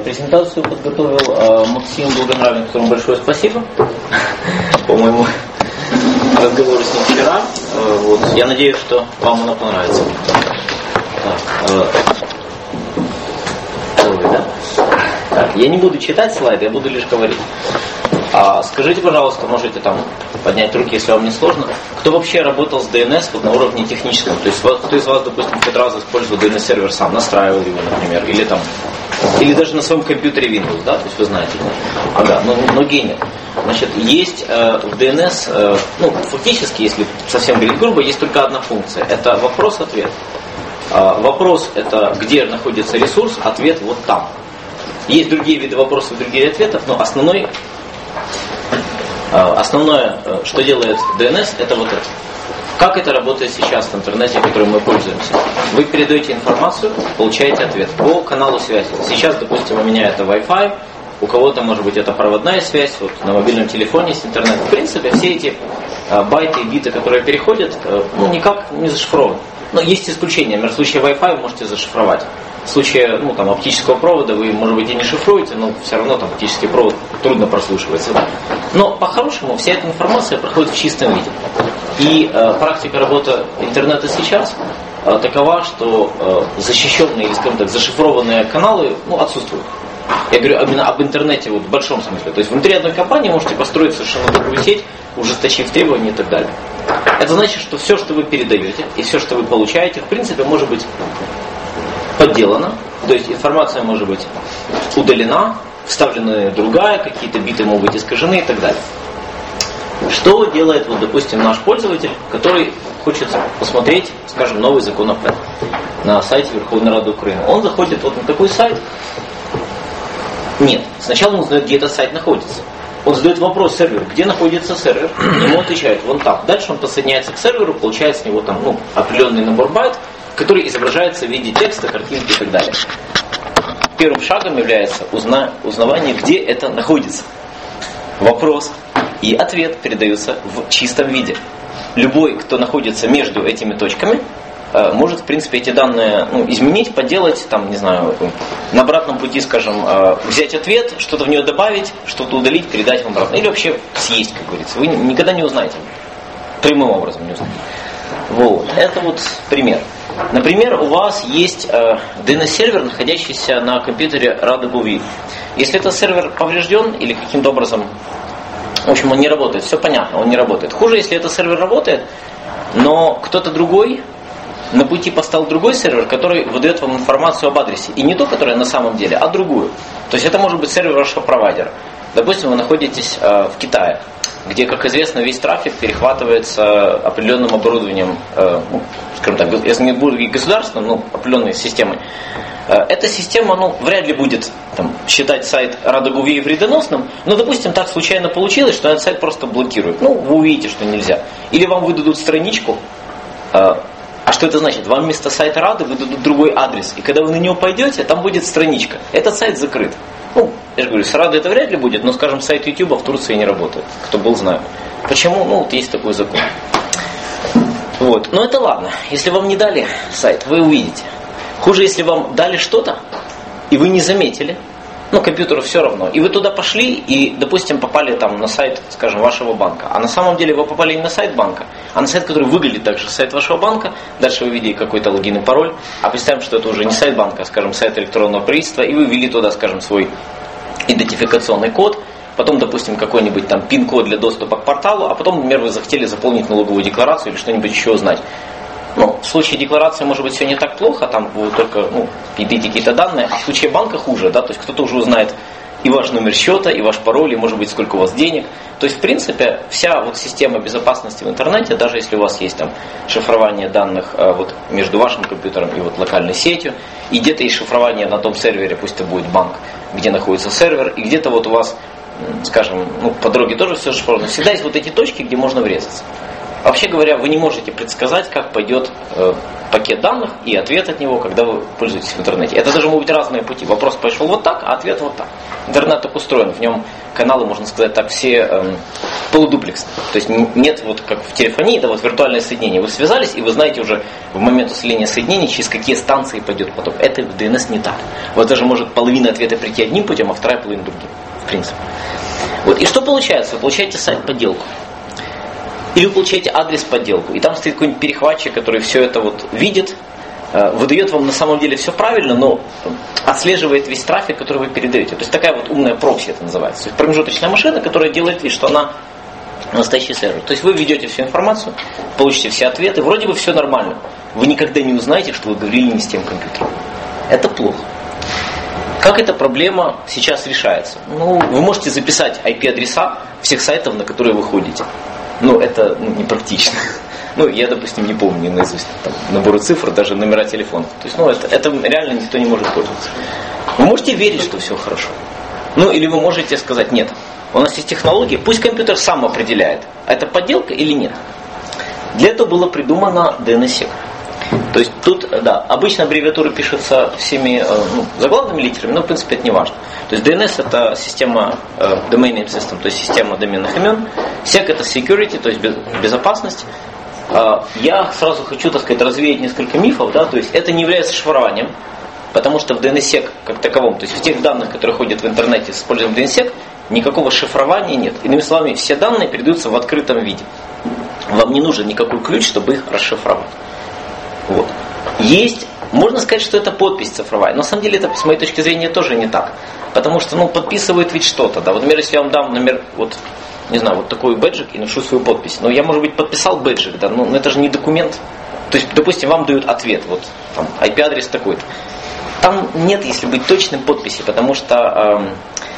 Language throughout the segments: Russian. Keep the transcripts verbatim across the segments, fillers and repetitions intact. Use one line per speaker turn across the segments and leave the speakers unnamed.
презентацию подготовил Максим Благонравен, которому большое спасибо по моему разговору с ним вчера. Вот. Я надеюсь, что вам она понравится. Так, да? Так, я не буду читать слайды, я буду лишь говорить. А скажите, пожалуйста, можете там поднять руки, если вам не сложно, кто вообще работал с ди эн эс вот на уровне техническом? То есть кто из вас, допустим, хоть раз использовал ди эн эс-сервер сам, настраивал его, например, или там, или даже на своем компьютере Windows, да, то есть вы знаете. Ага, но, но гений. Значит, есть э, в ди эн эс, э, ну, фактически, если совсем говорить грубо, есть только одна функция. Это вопрос-ответ. Э, вопрос это где находится ресурс, ответ вот там. Есть другие виды вопросов и другие ответов, но основной Основное, что делает ди эн эс, это вот это. Как это работает сейчас в интернете, которым мы пользуемся? Вы передаете информацию, получаете ответ по каналу связи. Сейчас, допустим, у меня это Wi-Fi, у кого-то, может быть, это проводная связь, вот на мобильном телефоне с интернетом. В принципе, все эти байты и биты, которые переходят, ну, никак не зашифрованы. Но есть исключения. Например, в случае Wi-Fi вы можете зашифровать. В случае ну, там, оптического провода вы, может быть, и не шифруете, но все равно там оптический провод трудно прослушивается. Да? Но по-хорошему вся эта информация проходит в чистом виде. И э, практика работы интернета сейчас э, такова, что э, защищенные или, скажем так, зашифрованные каналы ну, отсутствуют. Я говорю именно об интернете вот, в большом смысле. То есть внутри одной компании можете построить совершенно другую сеть, ужесточив требования и так далее. Это значит, что все, что вы передаете и все, что вы получаете, в принципе, может быть подделано. То есть информация может быть удалена, вставлена другая, какие-то биты могут быть искажены и так далее. Что делает, вот, допустим, наш пользователь, который хочет посмотреть, скажем, новый закон о ПЭН на сайте Верховной Рады Украины? Он заходит вот на такой сайт. Нет, сначала он узнает, где этот сайт находится. Он задает вопрос серверу, где находится сервер, ему отвечают, вон там. Дальше он подсоединяется к серверу, получает с него там, ну, определенный набор байт, который изображается в виде текста, картинки и так далее. Первым шагом является узна... узнавание, где это находится. Вопрос и ответ передаются в чистом виде. Любой, кто находится между этими точками, может, в принципе, эти данные ну, изменить, подделать, там, не знаю, на обратном пути, скажем, взять ответ, что-то в нее добавить, что-то удалить, передать вам обратно. Или вообще съесть, как говорится. Вы никогда не узнаете. Прямым образом не узнаете. Вот. Это вот пример. Например, у вас есть э, ди эн эс-сервер, находящийся на компьютере RadoGoV. Если этот сервер поврежден или каким-то образом, в общем, он не работает, все понятно, он не работает. Хуже, если этот сервер работает, но кто-то другой на пути поставил другой сервер, который выдает вам информацию об адресе. И не ту, которая на самом деле, а другую. То есть это может быть сервер вашего провайдера. Допустим, вы находитесь э, в Китае, где, как известно, весь трафик перехватывается определенным оборудованием, э, ну, скажем так, если не буду говорить государственным, но определенной системой. Э, эта система, ну, вряд ли будет там, считать сайт RadoGoV вредоносным, но, допустим, так случайно получилось, что этот сайт просто блокирует. Ну, вы увидите, что нельзя. Или вам выдадут страничку, э, а что это значит? Вам вместо сайта Рады выдадут другой адрес. И когда вы на него пойдете, там будет страничка. Этот сайт закрыт. Ну, я же говорю, с Радой это вряд ли будет, но, скажем, сайт YouTube в Турции не работает. Кто был, знает. Почему? Ну, вот есть такой закон. Вот. Но это ладно. Если вам не дали сайт, вы увидите. Хуже, если вам дали что-то, и вы не заметили, ну, компьютеру все равно, и вы туда пошли, и, допустим, попали там на сайт, скажем, вашего банка. А на самом деле вы попали не на сайт банка, а на сайт, который выглядит так же, сайт вашего банка. Дальше вы ввели какой-то логин и пароль. А представим, что это уже не сайт банка, а, скажем, сайт электронного правительства, и вы ввели туда, скажем, свой идентификационный код, потом, допустим, какой-нибудь там пин-код для доступа к порталу, а потом, например, вы захотели заполнить налоговую декларацию или что-нибудь еще узнать. Ну, в случае декларации, может быть, все не так плохо, там вы только ну, введите какие-то данные, а в случае банка хуже, да, то есть кто-то уже узнает и ваш номер счета, и ваш пароль, и, может быть, сколько у вас денег. То есть, в принципе, вся вот система безопасности в интернете, даже если у вас есть там шифрование данных э, вот, между вашим компьютером и вот локальной сетью, и где-то есть шифрование на том сервере, пусть это будет банк, где находится сервер, и где-то вот у вас, скажем, ну, по дороге тоже все шифровано, всегда есть вот эти точки, где можно врезаться. Вообще говоря, вы не можете предсказать, как пойдет э, пакет данных и ответ от него, когда вы пользуетесь в интернете. Это даже могут быть разные пути. Вопрос пошел вот так, а ответ вот так. Интернет так устроен, в нем каналы, можно сказать так, все э, полудуплекс. То есть нет, вот как в телефонии, это вот виртуальное соединение. Вы связались, и вы знаете уже в момент усиления соединения, через какие станции пойдет поток. Это в ди эн эс не так. Вот даже может половина ответа прийти одним путем, а вторая половина другим. В принципе. Вот. И что получается? Вы получаете сайт-подделку. Или вы получаете адрес-подделку. И там стоит какой-нибудь перехватчик, который все это вот видит, выдает вам на самом деле все правильно, но отслеживает весь трафик, который вы передаете. То есть такая вот умная прокси это называется. То есть промежуточная машина, которая делает вид, что она настоящий сервер. То есть вы введете всю информацию, получите все ответы, вроде бы все нормально. Вы никогда не узнаете, что вы говорили не с тем компьютером. Это плохо. Как эта проблема сейчас решается? Ну, вы можете записать ай пи-адреса всех сайтов, на которые вы ходите. Но это ну, непрактично. Ну, я, допустим, не помню наизусть там, наборы цифр, даже номера телефонов. То есть, ну, это, это реально никто не может пользоваться. Вы можете верить, что все хорошо. Ну, или вы можете сказать, нет, у нас есть технологии, пусть компьютер сам определяет, это подделка или нет. Для этого было придумано ди эн эс-сек. То есть тут, да, обычно аббревиатуры пишутся всеми ну, заглавными литерами, но в принципе это не важно. То есть ди эн эс это система э, Domain Name System, то есть система доменных имен. сек это security, то есть безопасность. Э, я сразу хочу, так сказать, развеять несколько мифов, да, то есть это не является шифрованием, потому что в ди эн эс-сек как таковом, то есть в тех данных, которые ходят в интернете с использованием ди эн эс-сек, никакого шифрования нет. Иными словами, все данные передаются в открытом виде. Вам не нужен никакой ключ, чтобы их расшифровать. Вот. Есть, можно сказать, что это подпись цифровая, но на самом деле это, с моей точки зрения, тоже не так. Потому что, ну, подписывает ведь что-то, да. Вот, например, если я вам дам, например, вот, не знаю, вот такой бэджик и напишу свою подпись, но я, может быть, подписал бэджик, да, но это же не документ. То есть, допустим, вам дают ответ, вот, там, ай пи-адрес такой-то. Там нет, если быть точным, подписи, потому что э,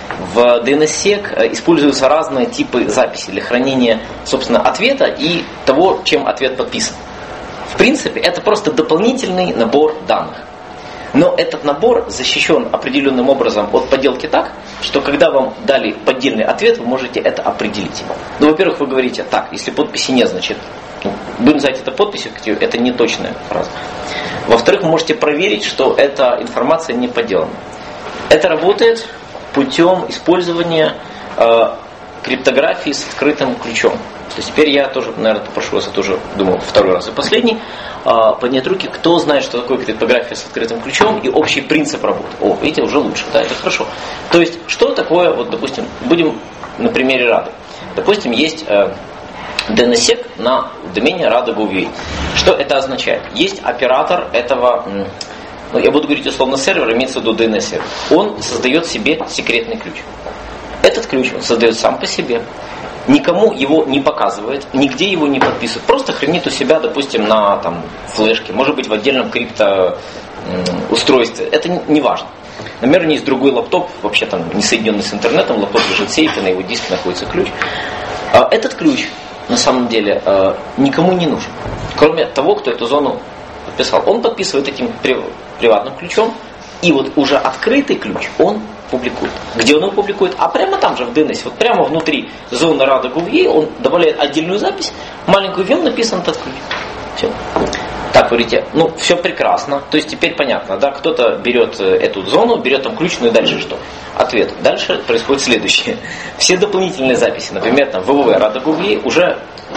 в ди эн эс-сек используются разные типы записи для хранения, собственно, ответа и того, чем ответ подписан. В принципе, это просто дополнительный набор данных. Но этот набор защищен определенным образом от подделки так, что когда вам дали поддельный ответ, вы можете это определить. Ну, во-первых, вы говорите, так, если подписи нет, значит, ну, будем называть это подписью, это не точная фраза. Во-вторых, вы можете проверить, что эта информация не подделана. Это работает путем использования э, криптографии с открытым ключом. То есть теперь я тоже, наверное, попрошу вас, это уже, думаю, второй раз и последний, поднять руки, кто знает, что такое криптография с открытым ключом и общий принцип работы. О, видите, уже лучше, да, это хорошо. То есть, что такое, вот, допустим, будем на примере Рады. Допустим, есть э, ди эн эс-сек на домене rada точка gov точка ю а. Что это означает? Есть оператор этого, ну, я буду говорить условно сервер, имеется в виду ди эн эс-сервер. Он создает себе секретный ключ. Этот ключ он создает сам по себе. Никому его не показывает, нигде его не подписывает. Просто хранит у себя, допустим, на там, флешке, может быть в отдельном криптоустройстве. Это не важно. Например, у него есть другой лаптоп, вообще там не соединенный с интернетом, лаптоп лежит в сейфе, на его диске находится ключ. Этот ключ, на самом деле, никому не нужен, кроме того, кто эту зону подписал. Он подписывает этим приватным ключом, и вот уже открытый ключ он публикует. Где он его публикует? А прямо там же в ди эн эс, вот прямо внутри зоны rada точка gov точка ю а он добавляет отдельную запись, маленькую, в нем написан этот ключ. Все. Так, говорите, ну все прекрасно. То есть теперь понятно, да, кто-то берет эту зону, берет там ключ, ну и дальше что? Ответ. Дальше происходит следующее. Все дополнительные записи, например, там вэ вэ вэ rada точка gov точка ю а уже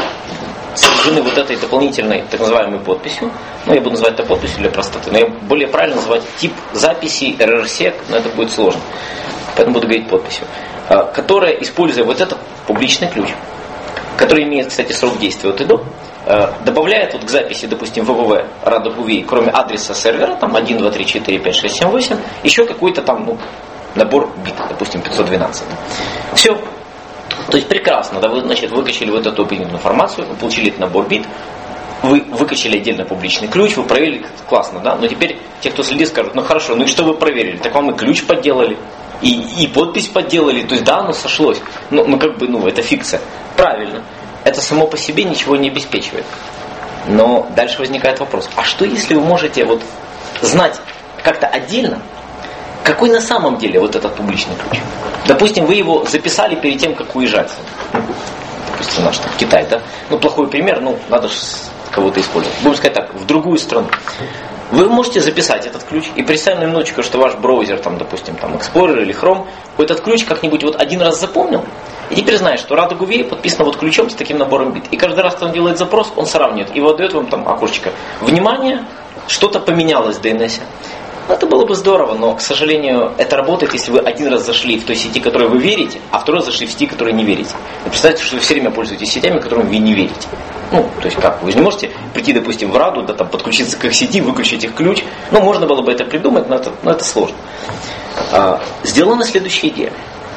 снабжены вот этой дополнительной так называемой подписью. Ну, я буду называть это подписью для простоты. Но я более правильно называть тип записи эр эр-сек, но это будет сложно. Поэтому буду говорить подписью. Которая, используя вот этот публичный ключ, который имеет, кстати, срок действия от и до, добавляет вот к записи, допустим, вэ вэ вэ rada точка gov точка ю а, кроме адреса сервера, там один, два, три, четыре, пять, шесть, семь, восемь, еще какой-то там, ну, набор бит, допустим, пятьсот двенадцать. Все. То есть прекрасно, да, вы, значит, выкачали вот эту информацию, вы получили этот набор бит, вы выкачали отдельно публичный ключ, вы проверили, классно, да, но теперь те, кто следит, скажут, ну хорошо, ну и что вы проверили? Так вам и ключ подделали, и, и подпись подделали, то есть да, оно сошлось, ну, ну как бы, ну, это фикция. Правильно, это само по себе ничего не обеспечивает. Но дальше возникает вопрос, а что если вы можете вот знать как-то отдельно, какой на самом деле вот этот публичный ключ? Допустим, вы его записали перед тем, как уезжать. Допустим, наш там, Китай, да? Ну, плохой пример, ну, надо же кого-то использовать. Будем сказать так, в другую страну. Вы можете записать этот ключ и представим на минуточку, что ваш браузер, там, допустим, там, Explorer или Chrome, этот ключ как-нибудь вот один раз запомнил, И теперь знает, что Рада Гувей подписана вот ключом с таким набором бит. И каждый раз, когда он делает запрос, он сравнивает и выдает вам там окошечко. Внимание, что-то поменялось в ди эн эс. Это было бы здорово, но, к сожалению, это работает, если вы один раз зашли в той сети, которой вы верите, а второй раз зашли в сети, которой не верите. Вы представьте, что вы все время пользуетесь сетями, которым вы не верите. Ну, то есть как? Вы же не можете прийти, допустим, в Раду, да, там, подключиться к их сети, выключить их ключ. Ну, можно было бы это придумать, но это, но это сложно. А, сделана следующая идея.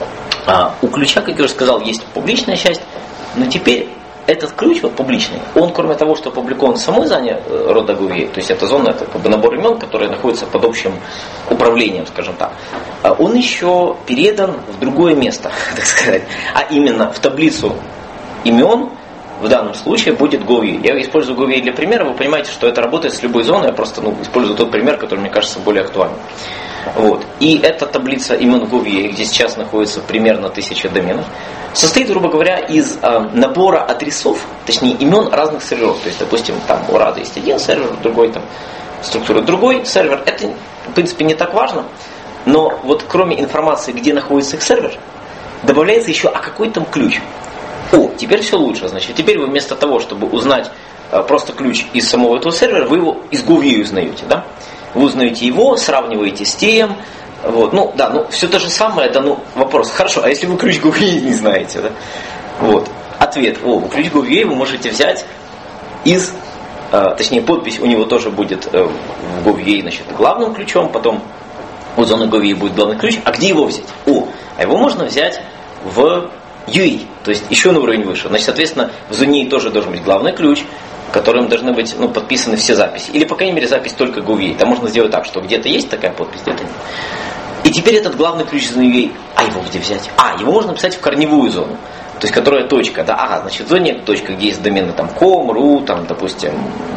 А, у ключа, как я уже сказал, есть публичная часть, но теперь этот ключ, вот публичный, он, кроме того, что опубликован в самой зоне Рода Гувей, то есть эта зона, это как бы набор имен, которые находятся под общим управлением, скажем так, он еще передан в другое место, так сказать, а именно в таблицу имен. В данном случае будет Гувей. Я использую Гувей для примера, вы понимаете, что это работает с любой зоной, я просто ну, использую тот пример, который мне кажется более актуальным. Вот. И эта таблица имен Гувей, где сейчас находится примерно тысяча доменов, состоит, грубо говоря, из э, набора адресов, точнее имен разных серверов. То есть, допустим, там у Рады есть один сервер, другой там структура другой сервер. Это, в принципе, не так важно. Но вот кроме информации, где находится их сервер, добавляется еще, а какой там ключ. О, теперь все лучше. Значит, теперь вы вместо того, чтобы узнать э, просто ключ из самого этого сервера, вы его из Гувей узнаете, да? Вы узнаете его, сравниваете с тем. Вот. Ну, да, ну, все то же самое, да, ну, вопрос. Хорошо, а если вы ключ Гувей не знаете, да? Вот. Ответ. О, ключ Гувей вы можете взять из, э, точнее, подпись у него тоже будет э, в Гувей, значит, главным ключом, потом у зоны Гувей будет главный ключ. А где его взять? О, а его можно взять в ю эй, то есть еще на уровень выше. Значит, соответственно, в зоне ю эй тоже должен быть главный ключ, которым должны быть ну, подписаны все записи. Или, по крайней мере, запись только Гувей. Там можно сделать так, что где-то есть такая подпись, где-то нет. И теперь этот главный ключ зоны ю эй, а его где взять? А, его можно писать в корневую зону. То есть, которая точка, да, ага, значит, в зоне точка, где есть домены там ком, ру, там, допустим,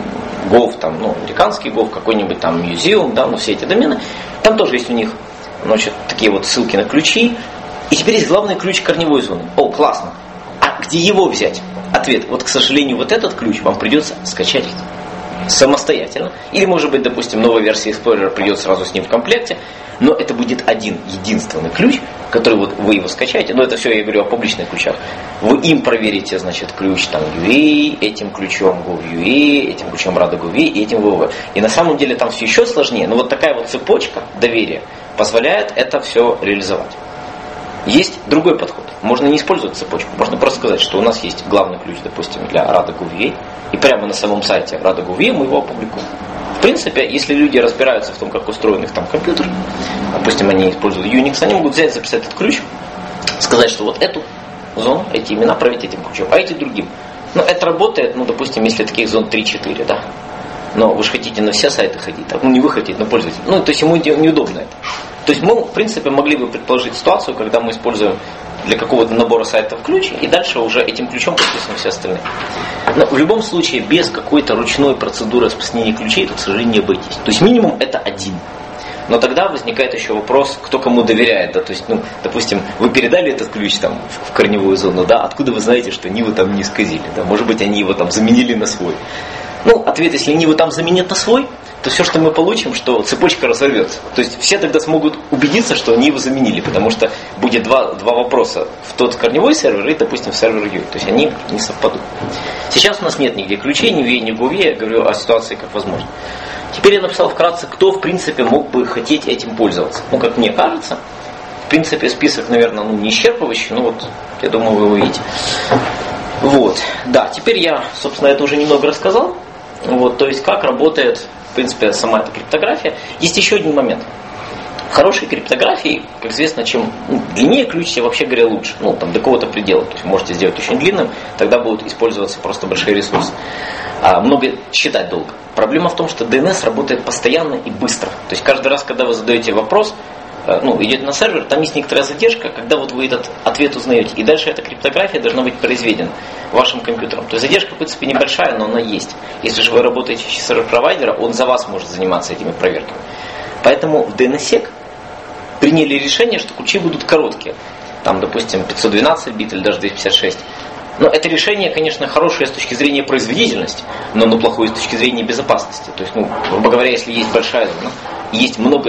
gov, там, ну, американский gov, какой-нибудь там museum, да, ну, все эти домены. Там тоже есть у них, значит, такие вот ссылки на ключи. И теперь есть главный ключ корневой зоны. О, классно. А где его взять? Ответ. Вот, к сожалению, вот этот ключ вам придется скачать самостоятельно. Или, может быть, допустим, новая версия Explorer придет сразу с ним в комплекте. Но это будет один единственный ключ, который вот вы его скачаете. Но это все я говорю о публичных ключах. Вы им проверите, значит, ключ там ю эй, этим ключом Gov.ua, этим ключом Rada Guvей и этим Gov. И на самом деле там все еще сложнее. Но вот такая вот цепочка доверия позволяет это все реализовать. Есть другой подход. Можно не использовать цепочку. Можно просто сказать, что у нас есть главный ключ, допустим, для Rada Guvей. И прямо на самом сайте Rada Guvей мы его опубликуем. В принципе, если люди разбираются в том, как устроен их там компьютер, допустим, они используют Unix, они могут взять, записать этот ключ, сказать, что вот эту зону, эти имена проверить этим ключом, а эти другим. Но это работает, ну, допустим, если таких зон три-четыре, да. Но вы же хотите на все сайты ходить, ну, не вы хотите, но пользователь. Ну, то есть ему неудобно это. То есть мы, в принципе, могли бы предположить ситуацию, когда мы используем для какого-то набора сайтов ключ, и дальше уже этим ключом подписаны все остальные. Но в любом случае, без какой-то ручной процедуры распределения ключей, то, к сожалению, не обойтись. То есть минимум это один. Но тогда возникает еще вопрос, кто кому доверяет. Да? То есть, ну, допустим, вы передали этот ключ там, в корневую зону, да? Откуда вы знаете, что Нивы там не исказили? Да? Может быть, они его там заменили на свой. Ну, ответ, если Нивы там заменят на свой, то все, что мы получим, что цепочка разорвется. То есть все тогда смогут убедиться, что они его заменили, потому что будет два, два вопроса в тот корневой сервер и, допустим, в сервер ю эй. То есть они не совпадут. Сейчас у нас нет нигде ключей, ни в ю эй, ни в Guvей. Я говорю о ситуации как возможно. Теперь я написал вкратце, кто, в принципе, мог бы хотеть этим пользоваться. Ну, как мне кажется, в принципе, список, наверное, ну, не исчерпывающий, но вот, я думаю, вы увидите. Вот. Да, теперь я, собственно, это уже немного рассказал. Вот, то есть, как работает, в принципе, сама эта криптография. Есть еще один момент. В хорошей криптографии, как известно, чем ну, длиннее ключ, тем вообще говоря лучше. Ну, там, до какого-то предела. То есть, вы можете сделать очень длинным, тогда будут использоваться просто большие ресурсы. А много считать долго. Проблема в том, что ди эн эс работает постоянно и быстро. То есть, каждый раз, когда вы задаете вопрос, ну, идет на сервер, там есть некоторая задержка, когда вот вы этот ответ узнаете. И дальше эта криптография должна быть произведена вашим компьютером. То есть задержка, в принципе, небольшая, но она есть. Если же вы работаете через сервер-провайдера, он за вас может заниматься этими проверками. Поэтому в ди эн эс сек приняли решение, что ключи будут короткие. Там, допустим, пятьсот двенадцать бит или даже двести пятьдесят шесть. Но это решение, конечно, хорошее с точки зрения производительности, но оно плохое с точки зрения безопасности. То есть, ну, грубо говоря, если есть большая зона, есть много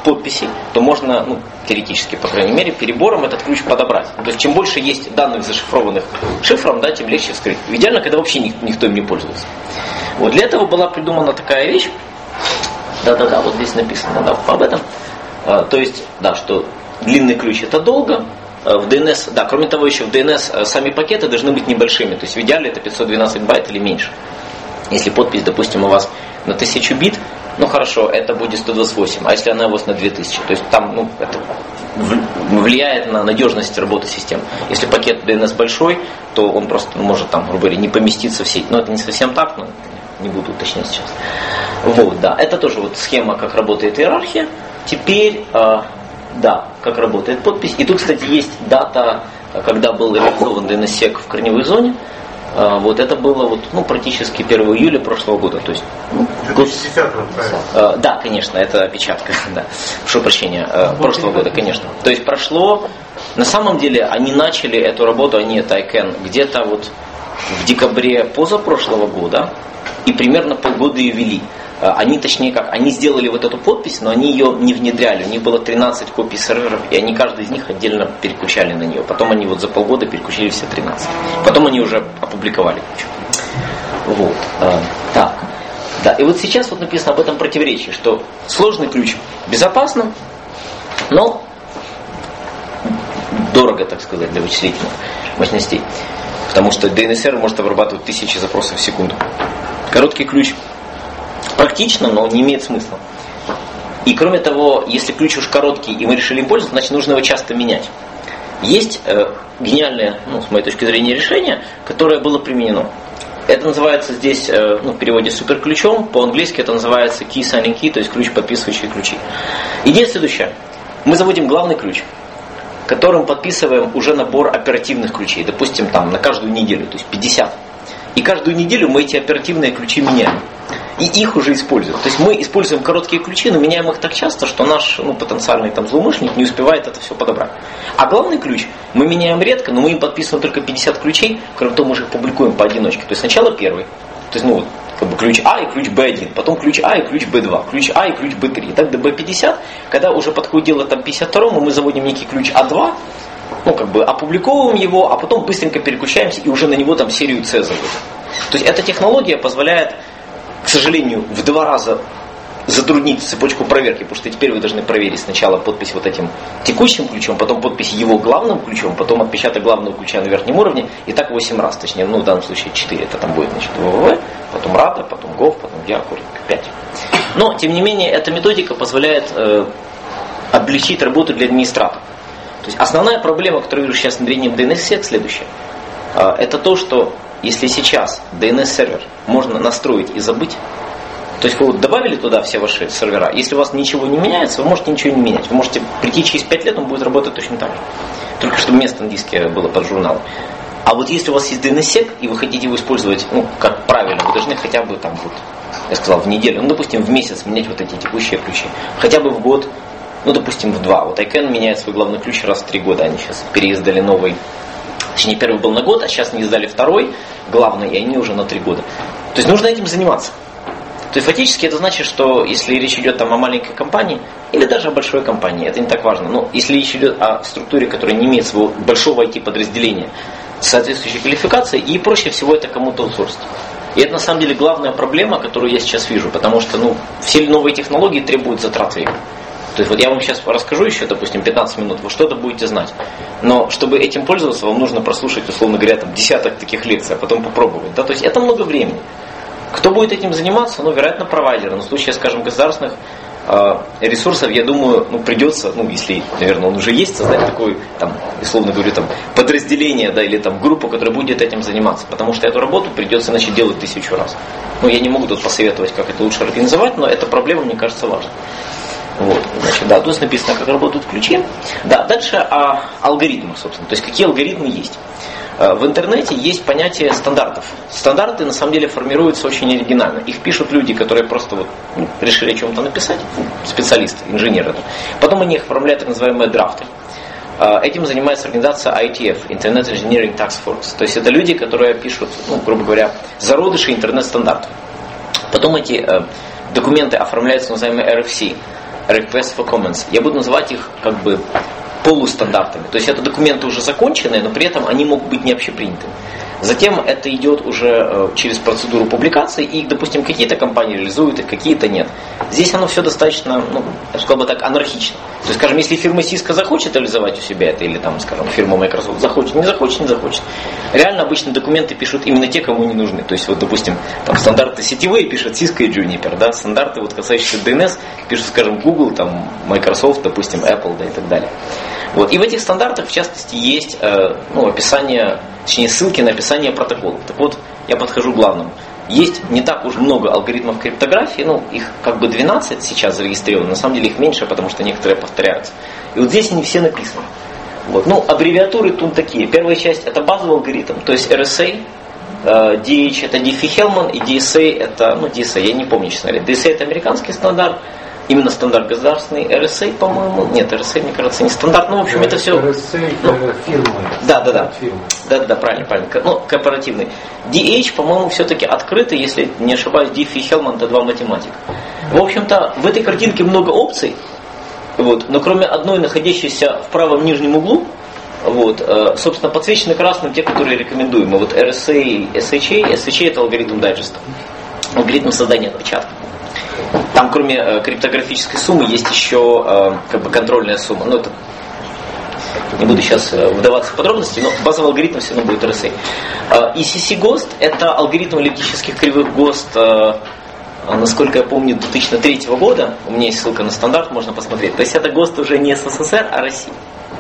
подписей, то можно, ну, теоретически, по крайней мере, перебором этот ключ подобрать. То есть, чем больше есть данных, зашифрованных шифром, да, тем легче вскрыть. Идеально, когда вообще никто им не пользуется. Вот, для этого была придумана такая вещь. Да-да-да, вот здесь написано, да, об этом. А, то есть, да, что длинный ключ это долго. В ди эн эс, да, кроме того, еще в ди эн эс сами пакеты должны быть небольшими. То есть в идеале это пятьсот двенадцать байт или меньше. Если подпись, допустим, у вас на тысячу бит, ну хорошо, это будет сто двадцать восемь. А если она у вас на две тысячи? То есть там, ну, это влияет на надежность работы систем. Если пакет ди эн эс большой, то он просто может там, грубо говоря, не поместиться в сеть. Но это не совсем так, но не буду уточнять сейчас. Вот, да. Это тоже вот схема, как работает иерархия. Теперь, э, да, как работает подпись. И тут, кстати, есть дата, когда был реализован ди эн эс-сек в корневой зоне. Э, вот это было вот, ну, практически первого июля прошлого года. То есть, ну,
две тысячи десятого, правильно?
Э, да, конечно, это опечатка. Да. Прошу прощения, э, прошлого года, конечно. То есть прошло. На самом деле они начали эту работу, они это айкен, где-то вот в декабре позапрошлого года. И примерно полгода ее вели. Они, точнее как, они сделали вот эту подпись, но они ее не внедряли. У них было тринадцать копий серверов, и они каждый из них отдельно переключали на нее. Потом они вот за полгода переключили все тринадцать. Потом они уже опубликовали ключ. Вот. Так. Да. И вот сейчас вот написано об этом противоречии, что сложный ключ безопасно, но дорого, так сказать, для вычислительных мощностей. Потому что ди эн эс-сервер может обрабатывать тысячи запросов в секунду. Короткий ключ практично, но не имеет смысла. И кроме того, если ключ уж короткий, и мы решили им пользоваться, значит нужно его часто менять. Есть э, гениальное, ну, с моей точки зрения, решение, которое было применено. Это называется здесь, э, ну, в переводе суперключом, по-английски это называется key signing key, то есть ключ, подписывающий ключи. Идея следующая. Мы заводим главный ключ, которым подписываем уже набор оперативных ключей, допустим, там, на каждую неделю, то есть пятьдесят. И каждую неделю мы эти оперативные ключи меняем. И их уже используем. То есть мы используем короткие ключи, но меняем их так часто, что наш, ну, потенциальный там, злоумышленник не успевает это все подобрать. А главный ключ мы меняем редко, но мы им подписываем только пятьдесят ключей, кроме того, мы же их публикуем поодиночке. То есть сначала первый, то есть, ну, вот, как бы ключ А и ключ бэ один, потом ключ А и ключ бэ два, ключ А и ключ бэ три. И так до бэ пятьдесят, когда уже подходит дело там пятьдесят второму, мы заводим некий ключ А два, ну, как бы опубликовываем его, а потом быстренько переключаемся и уже на него там серию С заводим. То есть эта технология позволяет, к сожалению, в два раза затруднить цепочку проверки, потому что теперь вы должны проверить сначала подпись вот этим текущим ключом, потом подпись его главным ключом, потом отпечаток главного ключа на верхнем уровне, и так восемь раз, точнее, ну в данном случае четыре, это там будет, значит, вэ вэ вэ, потом рада, потом гов, потом диакурик, пять. Но, тем не менее, эта методика позволяет э, облегчить работу для администратора. То есть основная проблема, которую я вижу сейчас с внедрением ди эн эс-сек, следующая. Э, это то, что если сейчас ди эн эс-сервер можно настроить и забыть, то есть вы вот добавили туда все ваши сервера, если у вас ничего не меняется, вы можете ничего не менять. Вы можете прийти через пять лет, он будет работать точно так же. Только чтобы место на диске было под журналом. А вот если у вас есть ди эн эс-сек, и вы хотите его использовать, ну, как правильно, вы должны хотя бы там, вот, я сказал, в неделю, ну, допустим, в месяц менять вот эти текущие ключи. Хотя бы в год, ну, допустим, в два. Вот айкен меняет свой главный ключ раз в три года. Они сейчас переиздали новый. Точнее, первый был на год, а сейчас они издали второй, главный, и они уже на три года. То есть нужно этим заниматься. То есть фактически это значит, что если речь идет там о маленькой компании, или даже о большой компании, это не так важно. Но если речь идет о структуре, которая не имеет своего большого ай ти-подразделения с соответствующей квалификацией, и проще всего это кому-то аутсорсить. И это на самом деле главная проблема, которую я сейчас вижу, потому что, ну, все новые технологии требуют затрат времени. То есть вот я вам сейчас расскажу еще, допустим, пятнадцать минут, вы что-то будете знать. Но чтобы этим пользоваться, вам нужно прослушать, условно говоря, там, десяток таких лекций, а потом попробовать. Да? То есть это много времени. Кто будет этим заниматься? Ну, вероятно, провайдеры. Но в случае, скажем, государственных э, ресурсов, я думаю, ну, придется, ну, если, наверное, он уже есть, создать такое, там, условно говоря, там, подразделение, да, или там группу, которая будет этим заниматься. Потому что эту работу придется начать делать тысячу раз. Ну, я не могу тут посоветовать, как это лучше организовать, но эта проблема, мне кажется, важна. Вот, значит, да, тут написано, как работают ключи. Да, дальше о алгоритмах, собственно. То есть, какие алгоритмы есть. В интернете есть понятие стандартов. Стандарты, на самом деле, формируются очень оригинально. Их пишут люди, которые просто вот, ну, решили о чем-то написать, специалисты, инженеры. Потом они их оформляют так называемые драфты. Этим занимается организация ай ти эф, Internet Engineering Task Force. То есть, это люди, которые пишут, ну, грубо говоря, зародыши интернет-стандартов. Потом эти э, документы оформляются, называемые эр эф си. request for comments. Я буду называть их как бы полустандартами. То есть это документы уже законченные, но при этом они могут быть не общепринятыми. Затем это идет уже через процедуру публикации, и, допустим, какие-то компании реализуют их, какие-то нет. Здесь оно все достаточно, ну, я сказал бы так, анархично. То есть, скажем, если фирма Cisco захочет реализовать у себя это, или там, скажем, фирма Microsoft захочет, не захочет, не захочет. Реально обычно документы пишут именно те, кому не нужны. То есть, вот, допустим, там стандарты сетевые пишут Cisco и Juniper, да, стандарты, вот, касающиеся ди эн эс, пишут, скажем, Google, там, Microsoft, допустим, Apple, да, и так далее. Вот. И в этих стандартах, в частности, есть э, ну, описание, точнее, ссылки на описание протоколов. Так вот, я подхожу к главному. Есть не так уж много алгоритмов криптографии, ну, их как бы двенадцать сейчас зарегистрировано, на самом деле их меньше, потому что некоторые повторяются. И вот здесь они все написаны. Вот. Ну, аббревиатуры тут такие. Первая часть это базовый алгоритм, то есть эр эс эй, э, ди эйч это Diffie-Hellman, и ди эс эй это, ну, ди эс эй, я не помню, честно говоря. ди эс эй это американский стандарт, именно стандарт государственный, эр эс эй, по-моему, нет, эр эс эй, мне кажется, не стандарт, ну, в общем, это все...
эр эс эй
ну,
это фирма.
Да, да, да. Да, да, да, правильно, правильно. Ну, корпоративный. ди эйч, по-моему, все-таки открытый, если не ошибаюсь, Diffie-Hellman это два математика. В общем-то, в этой картинке много опций, вот, но кроме одной, находящейся в правом нижнем углу, вот, э, собственно, подсвечены красным те, которые рекомендуемы. Вот эр эс эй, эс эйч эй. эс эйч эй это алгоритм дайджеста, алгоритм создания отпечатка. Там, кроме э, криптографической суммы, есть еще э, как бы контрольная сумма. Ну, это не буду сейчас э, вдаваться в подробности, но базовый алгоритм все равно будет эр эс эй. Э, и си си гост это алгоритм эллиптических кривых ГОСТ, э, насколько я помню, две тысячи третьего года. У меня есть ссылка на стандарт, можно посмотреть. То есть это ГОСТ уже не эс эс эс эр, а Россия.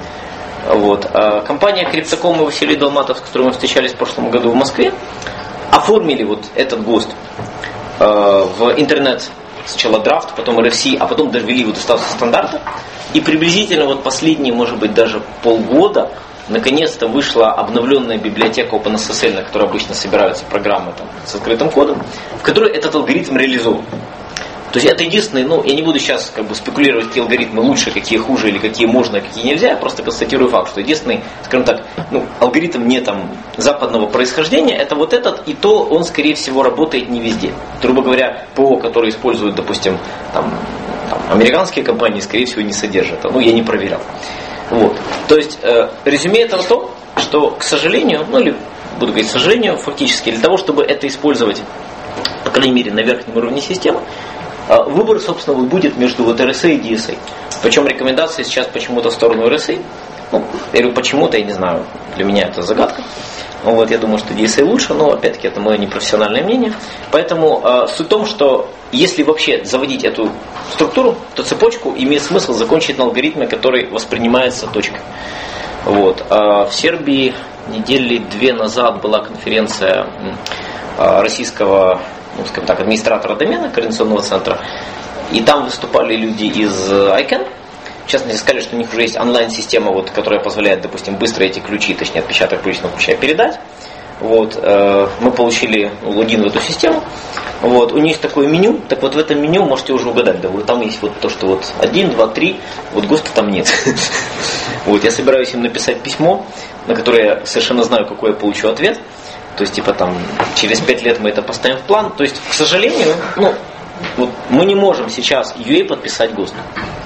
Вот. Э, компания Криптоком и Василий Долматов, с которым мы встречались в прошлом году в Москве, оформили вот этот ГОСТ э, в интернет. Сначала драфт, потом эр эф си, а потом довели его до статуса стандарта. И приблизительно вот последние, может быть, даже полгода наконец-то вышла обновленная библиотека OpenSSL, на которой обычно собираются программы там, с открытым кодом, в которой этот алгоритм реализован. То есть это единственный, ну, я не буду сейчас как бы спекулировать, какие алгоритмы лучше, какие хуже, или какие можно, какие нельзя, я просто констатирую факт, что единственный, скажем так, ну, алгоритм не там западного происхождения, это вот этот, и то он, скорее всего, работает не везде. Грубо говоря, ПО, которые используют, допустим, там, там, американские компании, скорее всего, не содержат. Ну, я не проверял. Вот. То есть, э, резюме этого то, что, к сожалению, ну, или буду говорить, к сожалению, фактически, для того, чтобы это использовать, по крайней мере, на верхнем уровне системы, выбор, собственно, будет между вот эр эс эй и ди эс эй. Причем рекомендации сейчас почему-то в сторону эр эс эй. Ну, я говорю почему-то, я не знаю, для меня это загадка. Вот, я думаю, что ди эс эй лучше, но опять-таки это мое непрофессиональное мнение. Поэтому э, суть в том, что если вообще заводить эту структуру, то цепочку имеет смысл закончить на алгоритме, который воспринимается точкой. Вот. А в Сербии недели две назад была конференция э, российского, ну, скажем так, администратора домена, координационного центра, и там выступали люди из айкэн. В частности, сказали, что у них уже есть онлайн-система, вот, которая позволяет, допустим, быстро эти ключи, точнее, отпечаток личного ключа передать. Вот, э, мы получили логин в эту систему. Вот, у них есть такое меню. Так вот, в этом меню можете уже угадать, да, вот там есть вот то, что вот один, два, три, вот ГОСТа там нет. Вот, я собираюсь им написать письмо, на которое я совершенно знаю, какой я получу ответ. То есть, типа там, через пять лет мы это поставим в план. То есть, к сожалению, ну, вот, мы не можем сейчас ю эй подписать ГОСТ.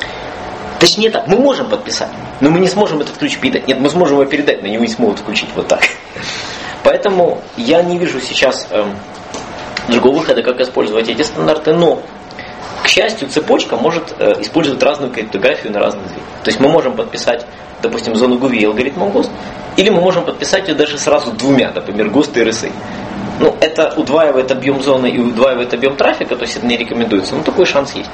Точнее так, мы можем подписать, но мы не сможем этот ключ передать. Нет, мы сможем его передать, но его не смогут включить вот так. Поэтому я не вижу сейчас э, другого выхода, как использовать эти стандарты, но, к счастью, цепочка может э, использовать разную криптографию на разных звеньях. То есть мы можем подписать, допустим, зону гуви алгоритмом ГОСТ, или мы можем подписать ее даже сразу двумя, например, ГОСТ и эр эс эй. Ну, это удваивает объем зоны и удваивает объем трафика, то есть это не рекомендуется, но такой шанс есть.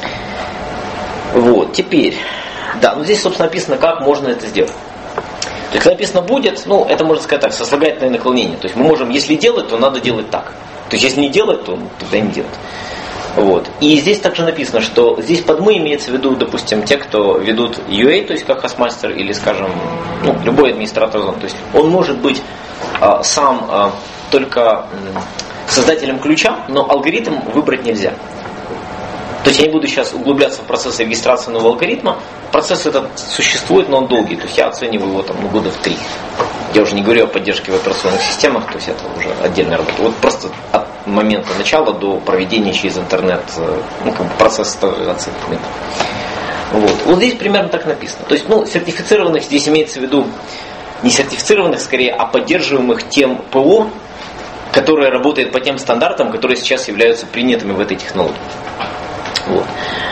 Вот, теперь, да, ну здесь, собственно, написано, как можно это сделать. То есть, когда написано будет, ну, это можно сказать так, сослагательное наклонение. То есть, мы можем, если делать, то надо делать так. То есть, если не делать, то тогда не делать. Вот. И здесь также написано, что здесь под мы имеется в виду, допустим, те, кто ведут ю эй, то есть, как хостмастер, или, скажем, ну, любой администратор зон. То есть, он может быть а, сам а, только м, создателем ключа, но алгоритм выбрать нельзя. То есть я не буду сейчас углубляться в процесс регистрации нового алгоритма. Процесс этот существует, но он долгий. То есть я оцениваю его там, ну, года в три. Я уже не говорю о поддержке в операционных системах, то есть это уже отдельная работа. Вот просто от момента начала до проведения через интернет ну, как бы процесса стабилизации документов. Вот. вот здесь примерно так написано. То есть, ну, сертифицированных здесь имеется в виду не сертифицированных, скорее, а поддерживаемых тем ПО, которое работает по тем стандартам, которые сейчас являются принятыми в этой технологии. Вот.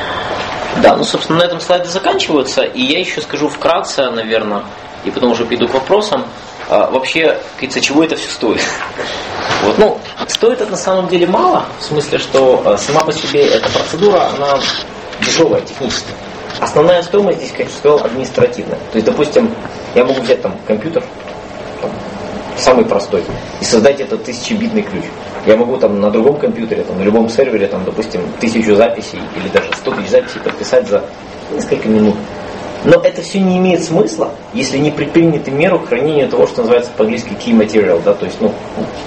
Да, ну, собственно, на этом слайды заканчиваются. И я еще скажу вкратце, наверное, и потом уже перейду к вопросам. А, вообще, кажется, чего это все стоит? Вот, ну, стоит это на самом деле мало, в смысле, что а, сама по себе эта процедура, она дешевая, технически. Основная стоимость здесь, как я сказал, административная. То есть, допустим, я могу взять там компьютер, там, самый простой, и создать этот тысячебитный ключ. Я могу там на другом компьютере, там, на любом сервере, там, допустим, тысячу записей или даже сто тысяч записей подписать за несколько минут. Но это все не имеет смысла, если не предприняты меры к хранению того, что называется по-английски key material, да, то есть, ну,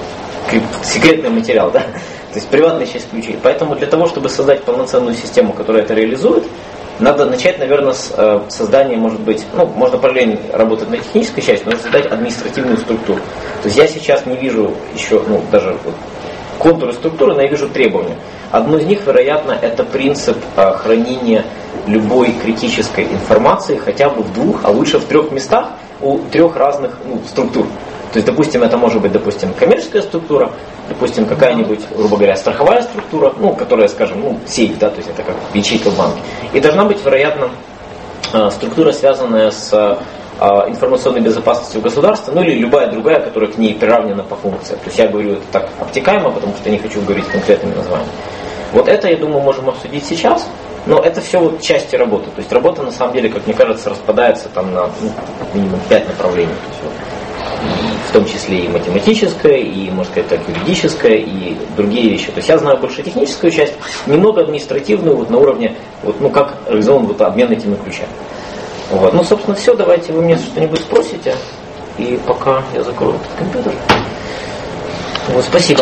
секретный материал, да, то есть приватная часть ключей. Поэтому для того, чтобы создать полноценную систему, которая это реализует, надо начать, наверное, с э, создания, может быть, ну, можно параллельно работать на технической части, но создать административную структуру. То есть я сейчас не вижу еще, ну, даже вот, контуры структуры, но я вижу требования. Одно из них, вероятно, это принцип э, хранения любой критической информации хотя бы в двух, а лучше в трех местах у трех разных ну, структур. То есть, допустим, это может быть, допустим, коммерческая структура, допустим, какая-нибудь, грубо говоря, страховая структура, ну, которая, скажем, ну, сейф, да, то есть это как ячейка в банке. И должна быть, вероятно, структура, связанная с информационной безопасностью государства, ну или любая другая, которая к ней приравнена по функции. То есть я говорю это так обтекаемо, потому что не хочу говорить конкретными названиями. Вот это, я думаю, можем обсудить сейчас. Но это все вот части работы. То есть работа, на самом деле, как мне кажется, распадается там на ну, минимум пять направлений. То есть, вот, в том числе и математическая, и, можно сказать так, юридическая, и другие вещи. То есть я знаю больше техническую часть, немного административную, вот на уровне, вот, ну как реализован вот обмен этими ключами. Вот. Ну, собственно, все. Давайте вы мне что-нибудь спросите, и пока я закрою этот компьютер. Вот, спасибо.